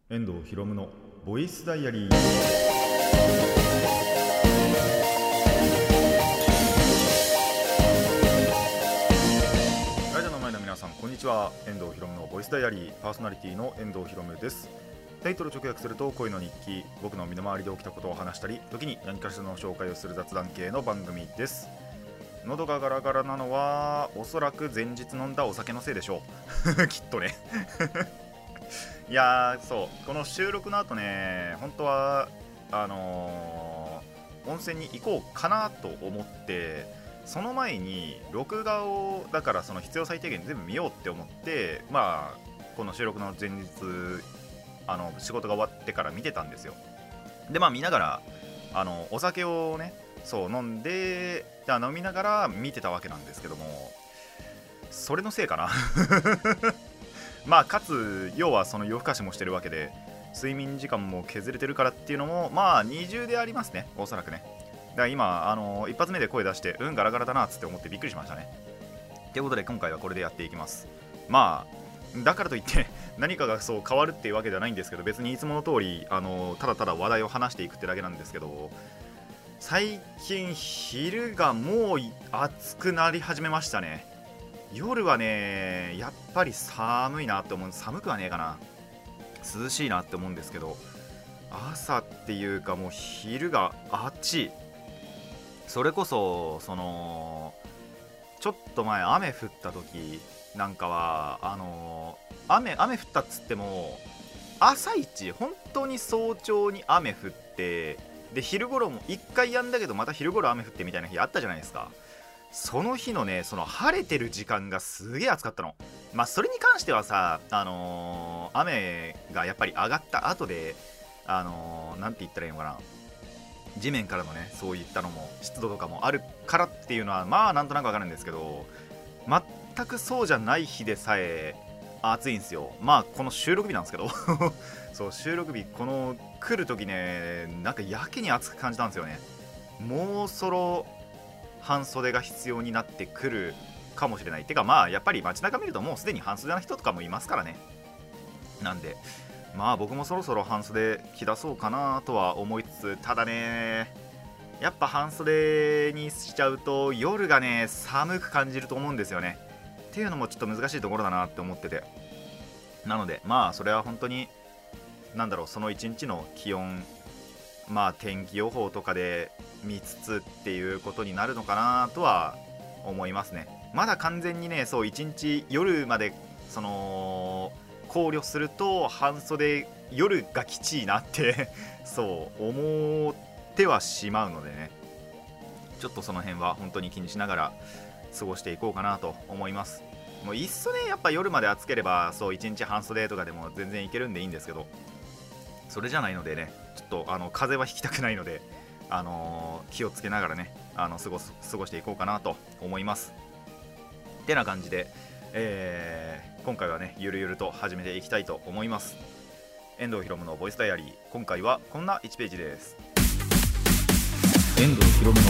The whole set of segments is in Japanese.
遠藤ひろむのボイスダイアリー。ラジオの前の皆さん、こんにちは。遠藤ひろむのボイスダイアリーパーソナリティの遠藤ひろむです。タイトル直訳すると恋の日記、僕の身の回りで起きたことを話したり、時に何かしらの紹介をする雑談系の番組です。喉がガラガラなのはおそらく前日飲んだお酒のせいでしょうきっとねいやー、そうこの収録の後ね、本当は温泉に行こうかなと思って、その前に録画をだからその必要最低限全部見ようって思って、この収録の前日仕事が終わってから見てたんですよ。で見ながらお酒をね飲んで、飲みながら見てたわけなんですけども、それのせいかなかつ要はその夜更かしもしてるわけで、睡眠時間も削れてるからっていうのも二重でありますね、おそらくね。だから今一発目で声出してガラガラだなっつって思ってびっくりしましたね。ということで今回はこれでやっていきます。だからといって何かが変わるっていうわけではないんですけど、別にいつもの通りただただ話題を話していくってだけなんですけど、最近昼がもう暑くなり始めましたね。夜はねやっぱり寒いなって思う。寒くはねえかな、涼しいなって思うんですけど、朝っていうかもう昼が暑い。それこそちょっと前雨降った時なんかは雨降ったっつっても朝一本当に早朝に雨降って、で昼頃も一回やんだけどまた昼頃雨降ってみたいな日あったじゃないですか。その日のね晴れてる時間がすげえ暑かったの。それに関してはさ雨がやっぱり上がった後でなんて言ったらいいのかな、地面からのねそういったのも湿度とかもあるからっていうのはなんとなくわかるんですけど、全くそうじゃない日でさえ暑いんですよ。この収録日なんですけどそう収録日この来る時ね、なんかやけに暑く感じたんですよね。もうそろ半袖が必要になってくるかもしれない。てかやっぱり街中見るともうすでに半袖の人とかもいますからね。なんで僕もそろそろ半袖着出そうかなとは思いつつ、ただねやっぱ半袖にしちゃうと夜がね寒く感じると思うんですよね。っていうのもちょっと難しいところだなって思ってて、なのでそれは本当にその一日の気温天気予報とかで見つつっていうことになるのかなとは思いますね。まだ完全にね一日夜まで考慮すると半袖夜がきちいなって思ってはしまうのでね、ちょっとその辺は本当に気にしながら過ごしていこうかなと思います。もういっそねやっぱ夜まで暑ければ一日半袖とかでも全然いけるんでいいんですけど、それじゃないのでね、ちょっと風邪はひきたくないので気をつけながらね過ごしていこうかなと思います。ってな感じで、今回はねゆるゆると始めていきたいと思います。遠藤ひろむのボイスダイアリー、今回はこんな1ページです。遠藤ひろむの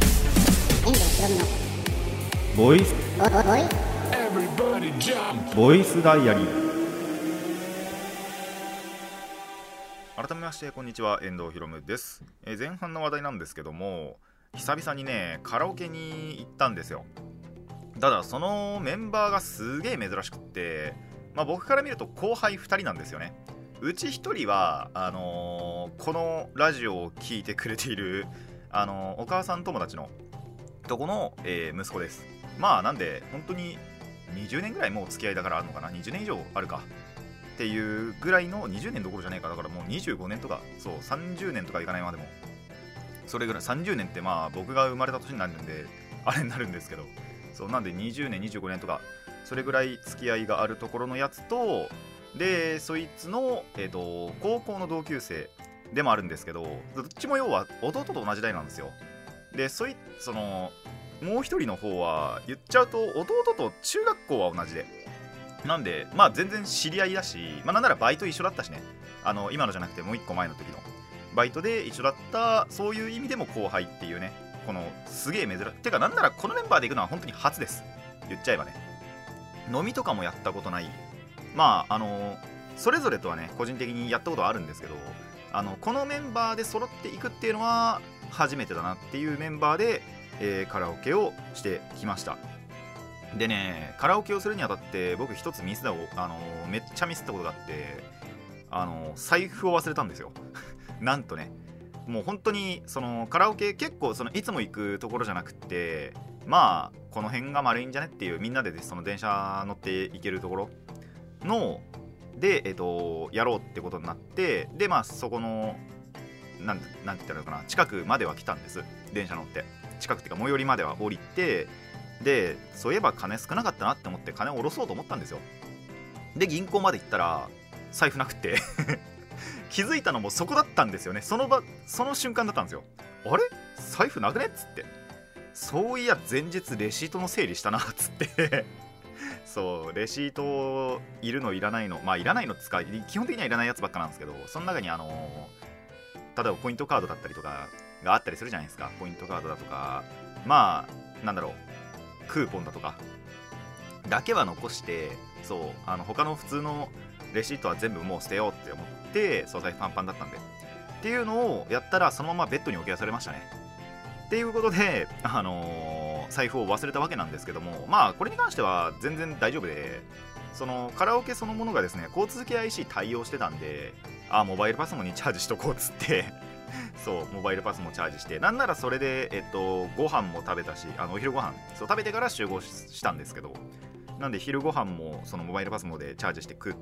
ボイスダイアリー。改めましてこんにちは、遠藤ひろむです。前半の話題なんですけども、久々にねカラオケに行ったんですよ。ただそのメンバーがすげえ珍しくって、僕から見ると後輩2人なんですよね。うち1人はこのラジオを聞いてくれているお母さん友達のとこの、息子です。なんで本当に20年ぐらいもう付き合いだからあるのかな、20年以上あるかっていうぐらいの、20年どころじゃねえか、だからもう25年とか30年とかいかないまでもそれぐらい、30年って僕が生まれた年になるんであれになるんですけど、なんで20年25年とかそれぐらい付き合いがあるところのやつと、でそいつの、高校の同級生でもあるんですけど、どっちも要は弟と同じ代なんですよ。でもう一人の方は言っちゃうと弟と中学校は同じで、なんで全然知り合いだし、なんならバイト一緒だったしね、今のじゃなくてもう一個前の時のバイトで一緒だった、そういう意味でも後輩っていうね、このすげえ珍しい、てかなんならこのメンバーで行くのは本当に初です。言っちゃえばね、飲みとかもやったことない。 それぞれとはね個人的にやったことはあるんですけど、このメンバーで揃っていくっていうのは初めてだなっていうメンバーで、カラオケをしてきました。でね、カラオケをするにあたって僕一つめっちゃミスったことがあって、財布を忘れたんですよなんとね、もう本当にそのカラオケ結構いつも行くところじゃなくて、まあこの辺が丸いんじゃねっていう、みんなでその電車乗って行けるところので、やろうってことになって、でまあそこのなんて言ったらいいのかな、近くまでは来たんです。電車乗って近くっていうか最寄りまでは降りて、でそういえば金少なかったなって思って金を下ろそうと思ったんですよ。で銀行まで行ったら財布なくて気づいたのもそこだったんですよね。その瞬間だったんですよ。あれ財布なくねっつって、そういや前日レシートの整理したなっつってそうレシートいるのいらないの、まあいらないの使い基本的にはいらないやつばっかなんですけど、その中に例えばポイントカードだったりとかがあったりするじゃないですか。ポイントカードだとか、まあなんだろう、クーポンだとかだけは残して、そう他の普通のレシートは全部もう捨てようって思って、財布パンパンだったんでっていうのをやったら、そのままベッドに置き忘れましたね。っていうことで、財布を忘れたわけなんですけども、まあこれに関しては全然大丈夫で、そのカラオケそのものがですね交通系 IC 対応してたんで、モバイルパスモにチャージしとこうっつってそうモバイルパスもチャージして、なんならそれでご飯も食べたし、お昼ご飯食べてから集合したんですけど、なんで昼ご飯もそのモバイルパスモでチャージして食って、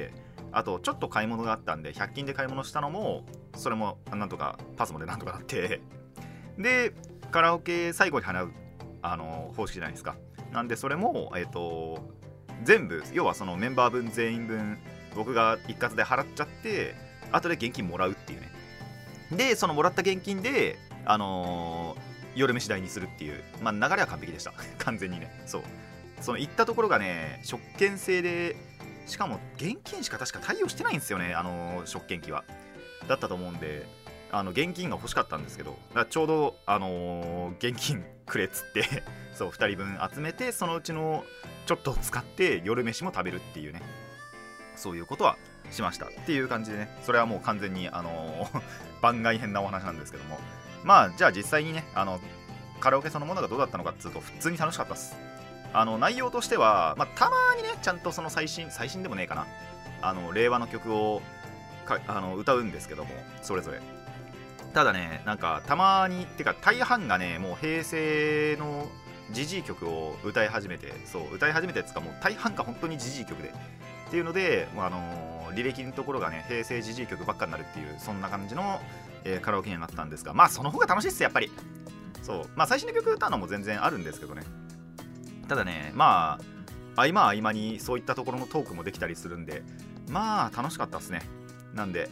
あとちょっと買い物があったんで100均で買い物したのも、それもなんとかパスモでなんとかなってでカラオケ最後に払う方式じゃないですか。なんでそれも全部、要はそのメンバー分全員分僕が一括で払っちゃって、後で現金もらうっていうね。でそのもらった現金で夜飯代にするっていう、まあ流れは完璧でした完全にね。その行ったところがね食券制で、しかも現金しか確か対応してないんですよね、食券機は。だったと思うんで、現金が欲しかったんですけど、だからちょうど現金くれっつってそう2人分集めて、そのうちのちょっと使って夜飯も食べるっていうね、そういうことはしましたっていう感じでね。それはもう完全に番外編なお話なんですけども、まあじゃあ実際にねカラオケそのものがどうだったのかっつうと、普通に楽しかったっす。内容としては、まあ、たまにねちゃんとその最新でもねえかな、令和の曲を歌うんですけども、それぞれ。ただね、なんかたまにってか大半がねもう平成のジジイ曲を歌い始めて、歌い始めたやつがもう大半が本当にジジイ曲でっていうので、履歴のところがね平成ジジイ曲ばっかになるっていう、そんな感じの、カラオケになったんですが、まあその方が楽しいっすやっぱり。まあ最新の曲歌うのも全然あるんですけどね。ただね、まあ合間にそういったところのトークもできたりするんで、まあ楽しかったっすね。なんで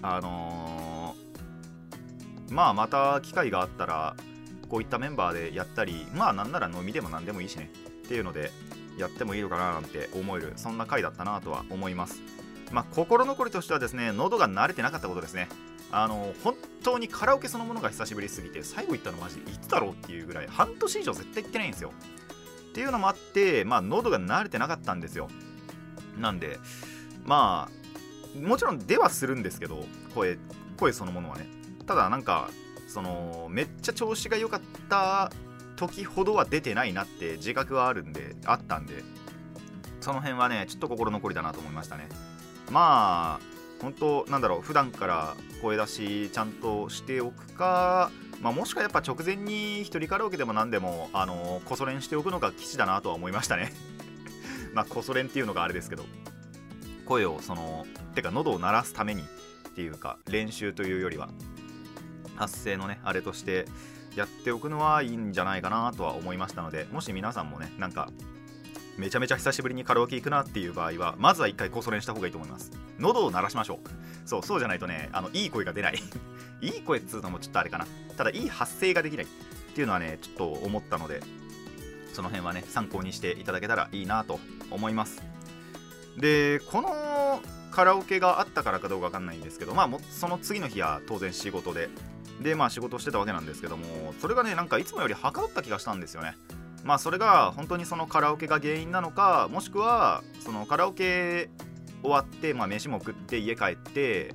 まあまた機会があったらこういったメンバーでやったり、まあなんなら飲みでもなんでもいいしねっていうのでやってもいいのかななんて思える、そんな回だったなとは思います。まあ心残りとしてはですね、喉が慣れてなかったことですね。本当にカラオケそのものが久しぶりすぎて、最後行ったのマジでいつだろうっていうぐらい、半年以上絶対行ってないんですよっていうのもあって、まあ喉が慣れてなかったんですよ。なんでまあもちろん出はするんですけど、声そのものはね、ただなんかめっちゃ調子が良かった時ほどは出てないなって自覚はあったんで、その辺はねちょっと心残りだなと思いましたね。まあ本当なんだろう、普段から声出しちゃんとしておくか、まあ、もしくはやっぱ直前に一人カラオケでも何でもこそ練しておくのが吉だなとは思いましたねまあこそ練っていうのがあれですけど、声をてか喉を鳴らすためにっていうか、練習というよりは発声のねあれとしてやっておくのはいいんじゃないかなとは思いましたので、もし皆さんもねなんかめちゃめちゃ久しぶりにカラオケ行くなっていう場合は、まずは一回こそ練した方がいいと思います。喉を鳴らしましょう。そうじゃないとねいい声が出ないいい声っつうのもちょっとあれかな、ただいい発声ができないっていうのはねちょっと思ったので、その辺はね参考にしていただけたらいいなと思います。でこのカラオケがあったからかどうかわかんないんですけど、まあその次の日は当然仕事でまあ仕事してたわけなんですけども、それがねなんかいつもよりはかどった気がしたんですよね。まあそれが本当にそのカラオケが原因なのか、もしくはそのカラオケ終わって、飯も食って家帰って、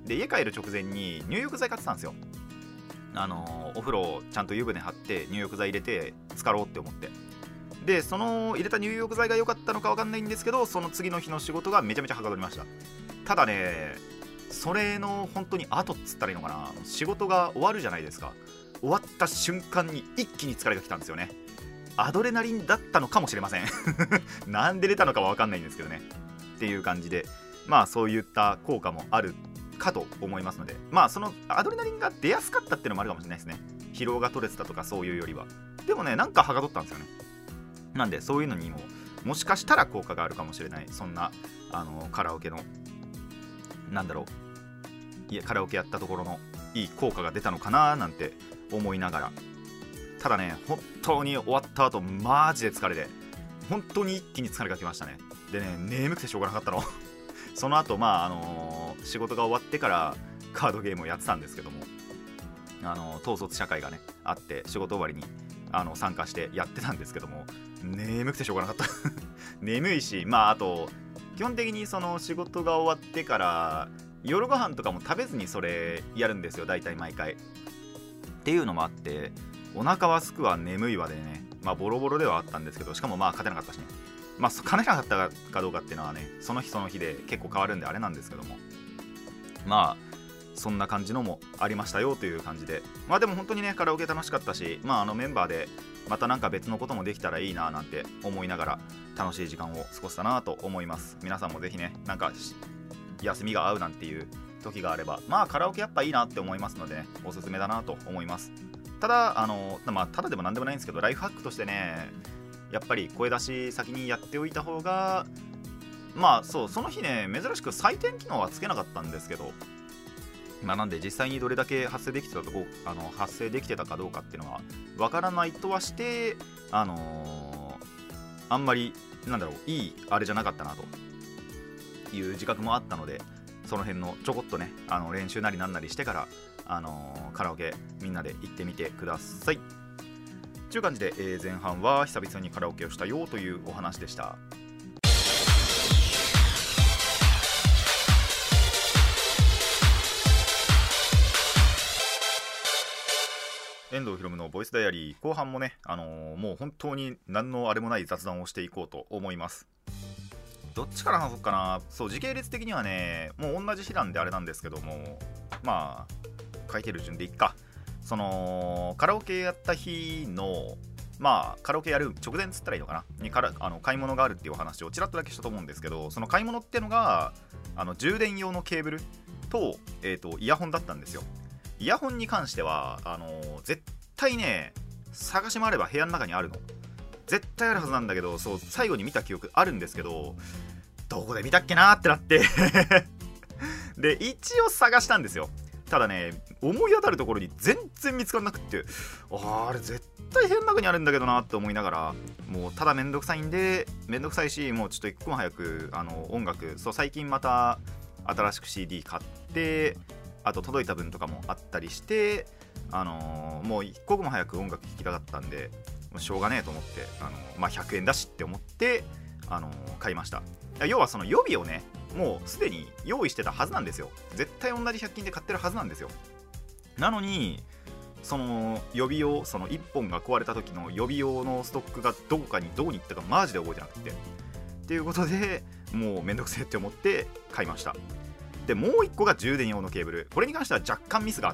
で家帰る直前に入浴剤買ってたんですよ。お風呂ちゃんと湯船張って入浴剤入れて浸かろうって思って、でその入れた入浴剤が良かったのか分かんないんですけど、その次の日の仕事がめちゃめちゃはかどりました。ただね、それの本当に後っつったらいいのかな、仕事が終わるじゃないですか。終わった瞬間に一気に疲れが来たんですよね。アドレナリンだったのかもしれませんなんで出たのかは分かんないんですけどねっていう感じで、そういった効果もあるかと思いますので、そのアドレナリンが出やすかったっていうのもあるかもしれないですね。疲労が取れてたとかそういうよりは。でもね、なんかはがどったんですよね。なんでそういうのにももしかしたら効果があるかもしれない、そんなカラオケのカラオケやったところのいい効果が出たのかななんて思いながら、ただね、本当に終わった後マジで疲れて、本当に一気に疲れがきましたね。でね、眠くてしょうがなかったのその後仕事が終わってからカードゲームをやってたんですけども、統率社会がねあって仕事終わりに参加してやってたんですけども、眠くてしょうがなかった眠いし、あと基本的にその仕事が終わってから夜ご飯とかも食べずにそれやるんですよ、大体毎回。っていうのもあって、お腹はすくわ眠いわでね、ボロボロではあったんですけど、しかも勝てなかったしね、勝てなかったかどうかっていうのはね、その日その日で結構変わるんであれなんですけども、そんな感じのもありましたよという感じで、でも本当にねカラオケ楽しかったし、メンバーでまたなんか別のこともできたらいいななんて思いながら楽しい時間を過ごしたなと思います。皆さんもぜひね、なんか休みが合うなんていう時があれば、カラオケやっぱいいなって思いますので、おすすめだなと思います。ただただでもなんでもないんですけど、ライフハックとしてね、やっぱり声出し先にやっておいた方が、その日ね珍しく採点機能はつけなかったんですけど、なんで実際にどれだけ発生できてたかどうかっていうのはわからないとはして、あんまりいいあれじゃなかったなという自覚もあったので、その辺のちょこっとね練習なりなんなりしてから、カラオケみんなで行ってみてくださいという感じで、前半は久々にカラオケをしたよというお話でした。遠藤ひろむのボイスダイアリー後半もね、もう本当に何のあれもない雑談をしていこうと思います。どっちから話そうかな。時系列的にはねもう同じ日なんであれなんですけども、書いてる順でいっか。カラオケやった日のカラオケやる直前っつったらいいのかなに買い物があるっていうお話をちらっとだけしたと思うんですけど、その買い物ってのが充電用のケーブルと、イヤホンだったんですよ。イヤホンに関しては絶対ね探し回れば部屋の中にあるの絶対あるはずなんだけど、最後に見た記憶あるんですけど、どこで見たっけなーってなってで一応探したんですよ。ただね思い当たるところに全然見つからなくって、あれ絶対部屋の中にあるんだけどなって思いながら、もうただめんどくさいし、もうちょっと一刻も早く音楽最近また新しく CD 買って、あと届いた分とかもあったりして、もう一刻も早く音楽聴きたかったんで、もうしょうがねえと思って100円だしって思って買いました。要はその予備をねもうすでに用意してたはずなんですよ。絶対同じ100均で買ってるはずなんですよ。なのにその予備用、その1本が壊れた時の予備用のストックがどこに行ったかマジで覚えてなくて、っていうことでもうめんどくせえって思って買いました。でもう1個が充電用のケーブル。これに関しては若干ミスがあって、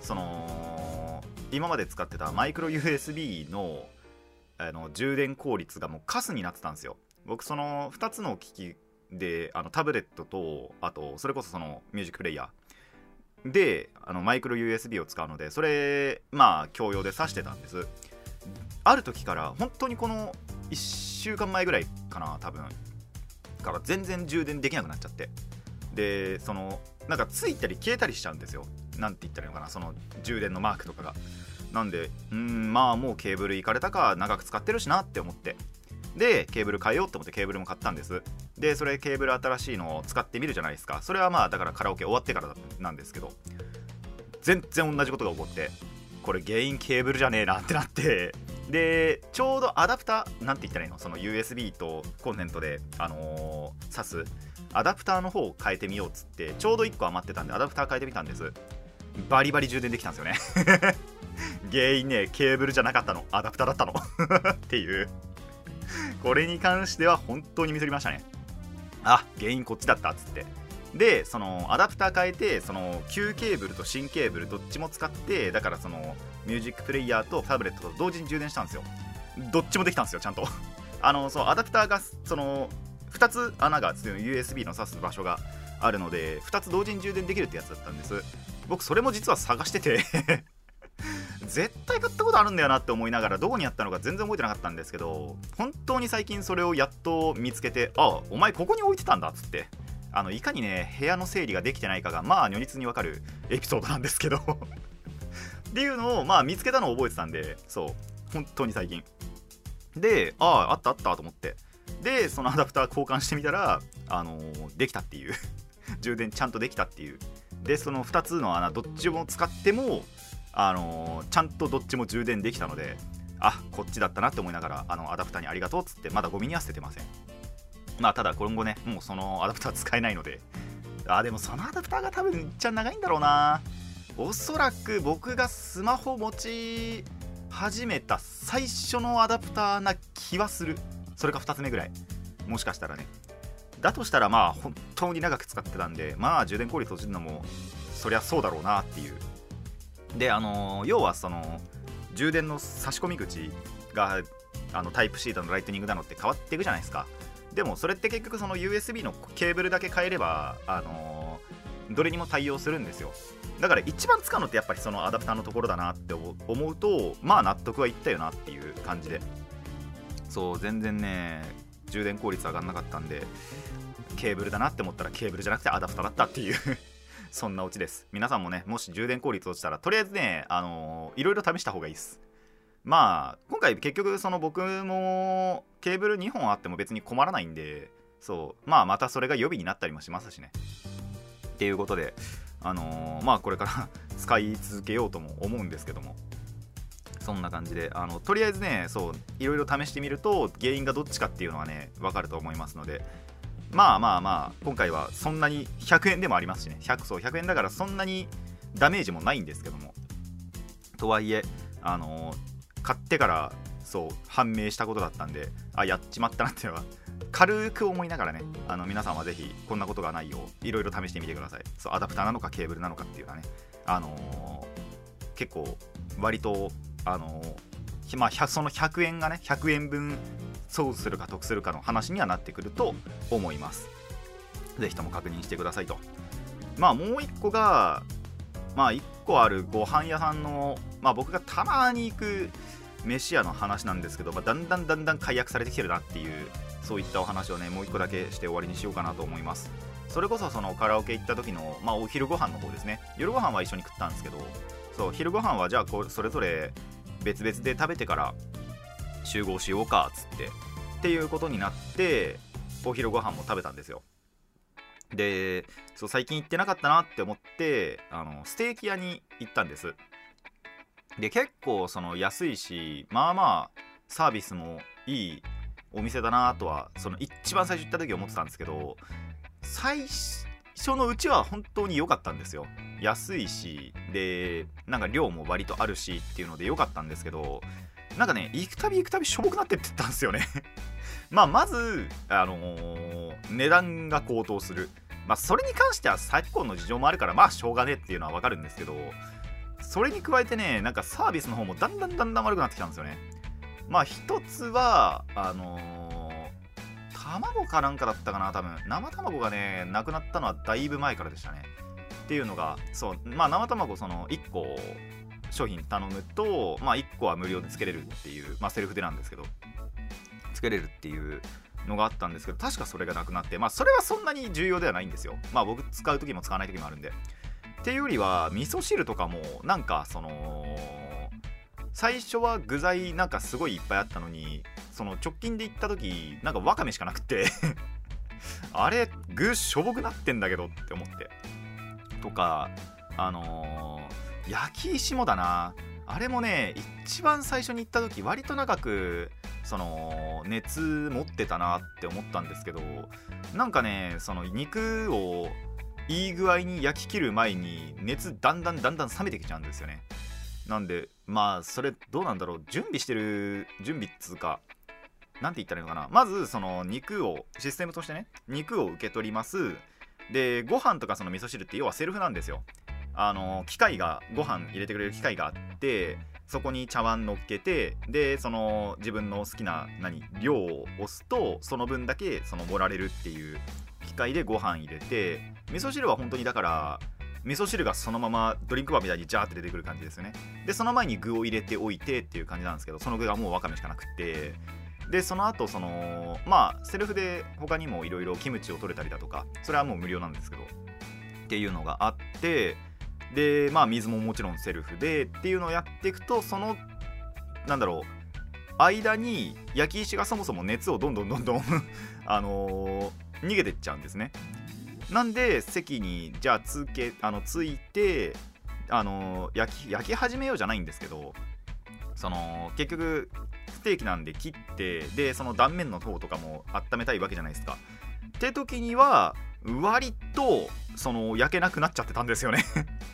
今まで使ってたマイクロ USB の充電効率がもうカスになってたんですよ。僕その2つの機器でタブレットと、あとそれこそそのミュージックプレイヤーでマイクロ USB を使うので、それ共用で挿してたんです。ある時から本当にこの1週間前ぐらいかな多分から全然充電できなくなっちゃって、でなんかついたり消えたりしちゃうんですよ。なんて言ったらいいのかな、その充電のマークとかが。なんでもうケーブルいかれたか、長く使ってるしなって思って、でケーブル変えようって思ってケーブルも買ったんです。でそれケーブル新しいのを使ってみるじゃないですか。それはだからカラオケ終わってからなんですけど、全然同じことが起こって、これ原因ケーブルじゃねえなってなって、でちょうどアダプターなんて言ったらいいの、その USB とコンセントで挿すアダプターの方を変えてみようっつって、ちょうど1個余ってたんでアダプター変えてみたんです。バリバリ充電できたんですよね原因ね、ケーブルじゃなかったの、アダプターだったのっていう、これに関しては本当にミスりましたね。あ、原因こっちだったっつって。でそのアダプター変えて、その旧ケーブルと新ケーブルどっちも使って、だからそのミュージックプレイヤーとタブレットと同時に充電したんですよ。どっちもできたんですよ、ちゃんとそうアダプターがその2つ穴が USB の挿す場所があるので、2つ同時に充電できるってやつだったんです。僕それも実は探してて絶対買ったことあるんだよなって思いながら、どこにあったのか全然覚えてなかったんですけど、本当に最近それをやっと見つけて、あ、お前ここに置いてたんだっつって、いかにね部屋の整理ができてないかがまあ如実にわかるエピソードなんですけどっていうのをまあ見つけたのを覚えてたんで、そう本当に最近で、あったと思って、でそのアダプター交換してみたら、できたっていう充電ちゃんとできたっていう。でその2つの穴どっちも使ってもちゃんとどっちも充電できたので、あ、こっちだったなって思いながら、アダプターにありがとうっつって、まだゴミには捨ててません。まあただ今後ね、もうそのアダプター使えないので、でもそのアダプターが多分いっちゃ長いんだろうな。おそらく僕がスマホ持ち始めた最初のアダプターな気はする。それか2つ目ぐらい、もしかしたらね。だとしたらまあ本当に長く使ってたんで、まあ充電効率落ちるのもそりゃそうだろうなっていう。で要はその充電の差し込み口がタイプ C だのライトニングだのって変わっていくじゃないですか。でもそれって結局その USB のケーブルだけ変えればどれにも対応するんですよ。だから一番使うのってやっぱりそのアダプターのところだなって思うと、まあ納得はいったよなっていう感じで、そう全然ね充電効率上がんなかったんで、ケーブルだなって思ったらケーブルじゃなくてアダプターだったっていうそんなオチです。皆さんもね、もし充電効率落ちたらとりあえずねいろいろ試した方がいいです。まあ今回結局その僕もケーブル2本あっても別に困らないんで、そうまあまたそれが予備になったりもしますしねっていうことで、まあこれから使い続けようとも思うんですけども、そんな感じでとりあえずね、そういろいろ試してみると原因がどっちかっていうのはね分かると思いますので、まあ今回はそんなに100円でもありますしね、100円だからそんなにダメージもないんですけども、とはいえ買ってからそう判明したことだったんで、やっちまったなっていうのは軽く思いながらね、皆さんはぜひこんなことがないよういろいろ試してみてください。そうアダプターなのかケーブルなのかっていうのはね、結構割とまあその100円がね100円分損するか得するかの話にはなってくると思います。ぜひとも確認してくださいと。まあもう1個が、まあ1個あるご飯屋さんの、まあ僕がたまに行く飯屋の話なんですけど、だんだん解約されてきてるなっていう、そういったお話をねもう1個だけして終わりにしようかなと思います。それこそそのカラオケ行った時の、まあ、お昼ご飯の方ですね。夜ご飯は一緒に食ったんですけど、そう昼ご飯はじゃあそれぞれ別々で食べてから集合しようかっつっていうことになって、お昼ご飯も食べたんですよ。でそう最近行ってなかったなって思ってステーキ屋に行ったんです。で結構その安いし、まあまあサービスもいいお店だなとはその一番最初行った時思ってたんですけど、最初のうちは本当に良かったんですよ。安いし、でなんか量も割とあるしっていうので良かったんですけど、なんかね行くたびしょぼくなってってったんですよねまず値段が高騰する。それに関しては昨今の事情もあるからまあしょうがねえっていうのは分かるんですけど、それに加えてね、なんかサービスの方もだんだん悪くなってきたんですよね。一つは卵かなんかだったかな、多分生卵がねなくなったのはだいぶ前からでしたね。っていうのがそう、生卵その1個商品頼むと、1個は無料でつけれるっていう、セルフでなんですけどつけれるっていうのがあったんですけど、確かそれがなくなって、それはそんなに重要ではないんですよ。僕使う時も使わない時もあるんで。っていうよりは味噌汁とかもなんかその最初は具材なんかすごいいっぱいあったのに、その直近で行った時なんかわかめしかなくてあれ具しょぼくなってんだけどって思ってとか、焼き石もだな、あれもね一番最初に行った時割と長くその熱持ってたなって思ったんですけど、なんかねその肉をいい具合に焼き切る前に熱だんだん冷めてきちゃうんですよね。なんでまあそれどうなんだろう、準備っつうかなんて言ったらいいのかな。まずその肉をシステムとしてね、肉を受け取ります。でご飯とかその味噌汁って要はセルフなんですよ。機械がご飯入れてくれる機械があって、そこに茶碗乗っけて、でその自分の好きな量を押すとその分だけその盛られるっていう機械でご飯入れて、味噌汁は本当にだから味噌汁がそのままドリンクバーみたいにジャーって出てくる感じですよね。でその前に具を入れておいてっていう感じなんですけど、その具がもうわかめしかなくて、でその後そのセルフで他にもいろいろキムチを取れたりだとか、それはもう無料なんですけどっていうのがあって、で水ももちろんセルフでっていうのをやっていくと、その間に焼き石がそもそも熱をどんどん逃げてっちゃうんですね。なんで席にじゃあついて焼き始めようじゃないんですけど、その結局ステーキなんで切って、でその断面の方とかも温めたいわけじゃないですか。って時には割とその焼けなくなっちゃってたんですよね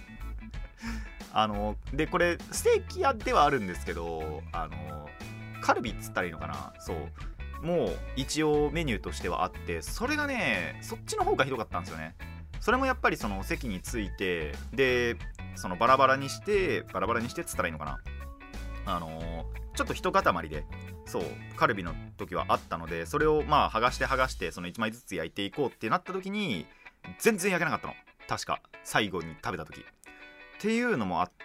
でこれステーキ屋ではあるんですけど、カルビっつったらいいのかな、そうもう一応メニューとしてはあって、それがねそっちの方がひどかったんですよね。それもやっぱりその席について、でそのバラバラにしてっつったらいいのかな、ちょっと一塊でカルビの時はあったので、それを剥がしてその1枚ずつ焼いていこうってなった時に全然焼けなかったの、確か最後に食べた時っていうのもあって、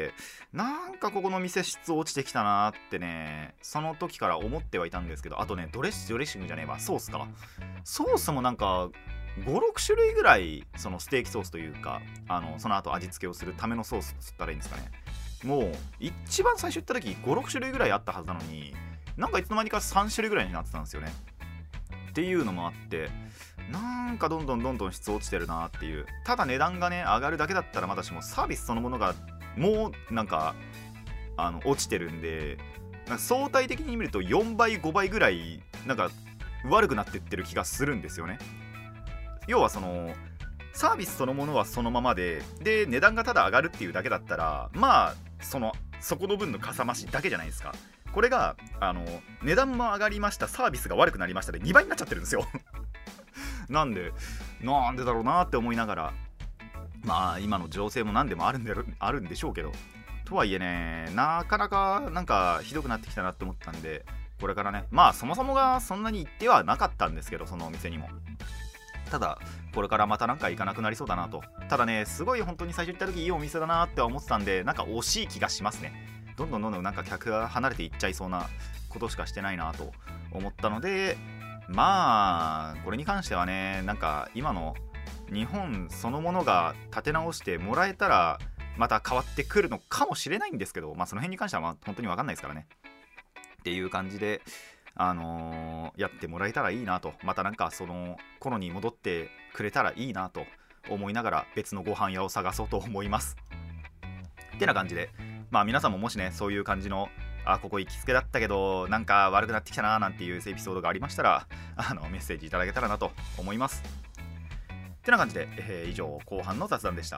なんかここの店質落ちてきたなってね、その時から思ってはいたんですけど、あとねドレッシングじゃねえわ、ソースもなんか 5,6 種類ぐらいそのステーキソースというかその後味付けをするためのソースっつったらいいんですかね、もう一番最初行った時 5,6 種類ぐらいあったはずなのに、なんかいつの間にか3種類ぐらいになってたんですよね。っていうのもあって、なんかどんどん質落ちてるなっていう。ただ値段がね上がるだけだったらまだしも、サービスそのものがもうなんか落ちてるんで、なんか相対的に見ると4倍5倍ぐらいなんか悪くなってってる気がするんですよね。要はそのサービスそのものはそのままで値段がただ上がるっていうだけだったら、そこの分のかさ増しだけじゃないですか。これが値段も上がりました、サービスが悪くなりましたで2倍になっちゃってるんですよなんでだろうなって思いながら、今の情勢も何でもあるんでしょうけど、とはいえね、なかなかなんかひどくなってきたなって思ったんで、これからねそもそもがそんなに行ってはなかったんですけど、そのお店にもただこれからまたなんか行かなくなりそうだなと。ただねすごい本当に最初行った時いいお店だなって思ってたんで、なんか惜しい気がしますね。どんどんなんか客が離れていっちゃいそうなことしかしてないなと思ったので、これに関してはね、なんか今の日本そのものが立て直してもらえたらまた変わってくるのかもしれないんですけど、その辺に関しては本当に分かんないですからねっていう感じでやってもらえたらいいなと、またなんかその頃に戻ってくれたらいいなと思いながら別のご飯屋を探そうと思いますってな感じで、皆さんももしねそういう感じのここ行きつけだったけどなんか悪くなってきたななんていうエピソードがありましたらメッセージいただけたらなと思いますってな感じで、以上後半の雑談でした。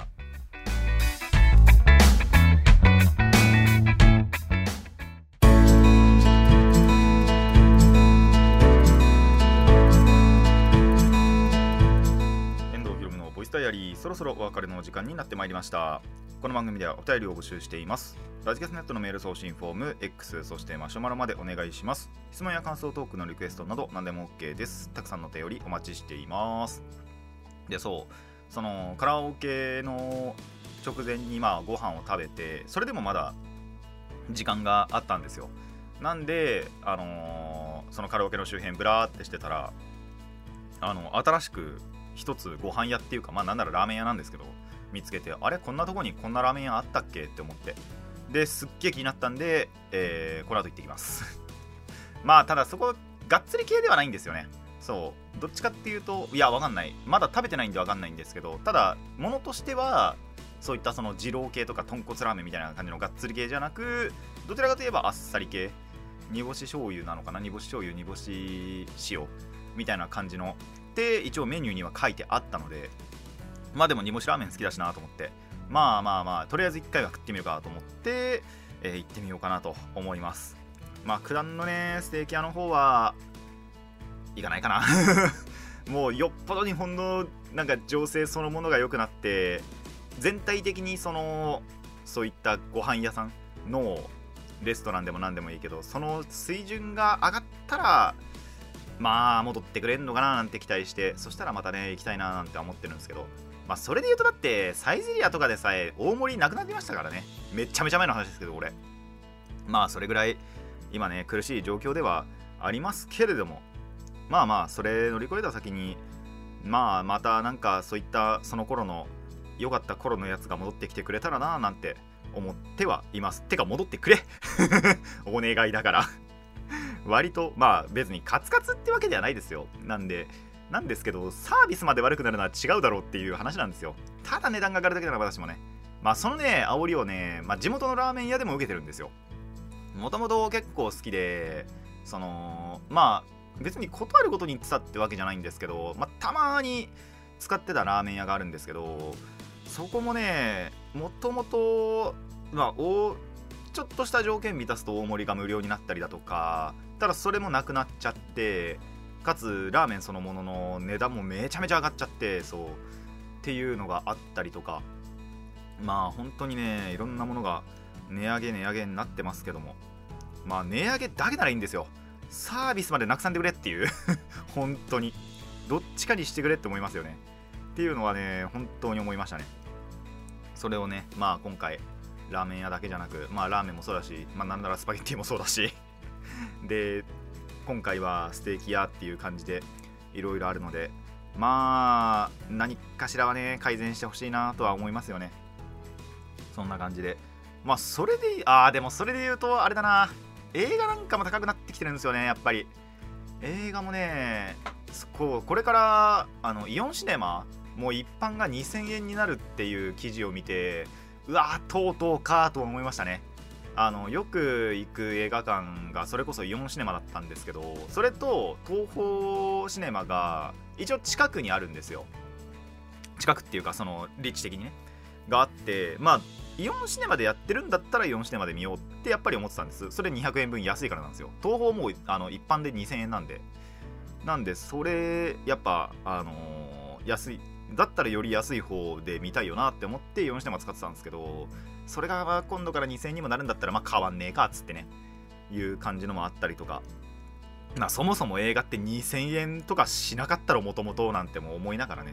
そろそろお別れのお時間になってまいりました。この番組ではお便りを募集しています。ラジキャスネットのメール送信フォーム X、 そしてマシュマロまでお願いします。質問や感想トークのリクエストなど何でも OK です。たくさんのお便りお待ちしています。でそのカラオケの直前にご飯を食べて、それでもまだ時間があったんですよ。なんでそのカラオケの周辺ブラーってしてたら新しく一つご飯屋っていうかなんならラーメン屋なんですけど見つけて、あれこんなとこにこんなラーメン屋あったっけって思って、ですっげえ気になったんで、この後行ってきますただそこがっつり系ではないんですよね。どっちかっていうとわかんない、まだ食べてないんでわかんないんですけど、ただものとしてはそういったその二郎系とか豚骨ラーメンみたいな感じのがっつり系じゃなく、どちらかといえばあっさり系煮干し醤油なのかな、煮干し醤油、煮干し塩みたいな感じので一応メニューには書いてあったので、まあでも煮干しラーメン好きだしなと思って、まあとりあえず1回は食ってみようかと思って、行ってみようかなと思います。まあ九段のねステーキ屋の方は行かないかなもうよっぽど日本のなんか情勢そのものが良くなって、全体的にそういったご飯屋さんのレストランでも何でもいいけど、その水準が上がったらまあ戻ってくれんのかななんて期待して、そしたらまたね行きたいななんて思ってるんですけど、まあそれで言うとだってサイゼリアとかでさえ大盛りなくなりましたからね。めちゃめちゃ前の話ですけど、俺まあそれぐらい今ね苦しい状況ではありますけれども、まあそれ乗り越えた先にまたなんかそういったその頃の良かった頃のやつが戻ってきてくれたらななんて思ってはいます。てか戻ってくれお願いだから割とまあ別にカツカツってわけではないですよ。なんですけど、サービスまで悪くなるのは違うだろうっていう話なんですよ。ただ値段が上がるだけなら私もね、まあそのね煽りをね、地元のラーメン屋でも受けてるんですよ。もともと結構好きで、まあ別に断ることに言ってたってわけじゃないんですけど、たまに使ってたラーメン屋があるんですけど、そこもねもともとちょっとした条件満たすと大盛りが無料になったりだとか、ただそれもなくなっちゃって、かつラーメンそのものの値段もめちゃめちゃ上がっちゃって、そうっていうのがあったりとか、まあ本当にねいろんなものが値上げになってますけども、まあ値上げだけならいいんですよ。サービスまでなくさんでくれっていう本当にどっちかにしてくれって思いますよねっていうのはね本当に思いましたね。それをね今回ラーメン屋だけじゃなく、ラーメンもそうだし、なんならスパゲッティもそうだしで今回はステーキ屋っていう感じでいろいろあるので、何かしらはね改善してほしいなとは思いますよね。そんな感じでそれででもそれで言うとあれだな、映画なんかも高くなってきてるんですよね。やっぱり映画もねこれからイオンシネマもう一般が2000円になるっていう記事を見て、とうとうかと思いましたね。よく行く映画館がそれこそイオンシネマだったんですけど、それと東宝シネマが一応近くにあるんですよ。近くっていうかその立地的にねがあって、イオンシネマでやってるんだったらイオンシネマで見ようってやっぱり思ってたんです。それ200円分安いからなんですよ。東宝も一般で2000円なんでそれやっぱ安いだったらより安い方で見たいよなって思ってイオンシネマ使ってたんですけど、それが今度から2000円にもなるんだったら変わんねえかっつってねいう感じのもあったりとか、そもそも映画って2000円とかしなかったらもともとなんても思いながらね、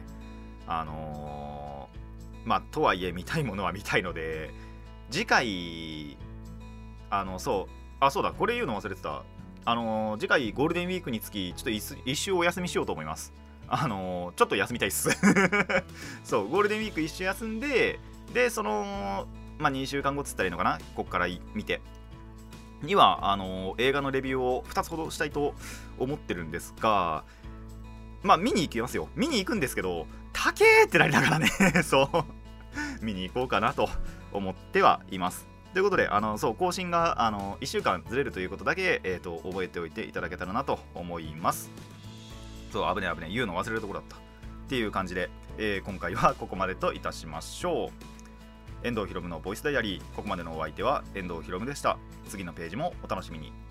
とはいえ見たいものは見たいので、次回そうだこれ言うの忘れてた。次回ゴールデンウィークにつきちょっと一週お休みしようと思います。ちょっと休みたいっすそうゴールデンウィーク一週休んで、2週間後っつったらいいのかな、こっから見てには映画のレビューを2つほどしたいと思ってるんですが、見に行きますよ。見に行くんですけど高えってなりながらねそう見に行こうかなと思ってはいます。ということで更新が1週間ずれるということだけ、覚えておいていただけたらなと思います。危ね言うの忘れるところだったっていう感じで、今回はここまでといたしましょう。遠藤ひろむのボイスダイアリー、ここまでのお相手は遠藤ひろむでした。次のページもお楽しみに。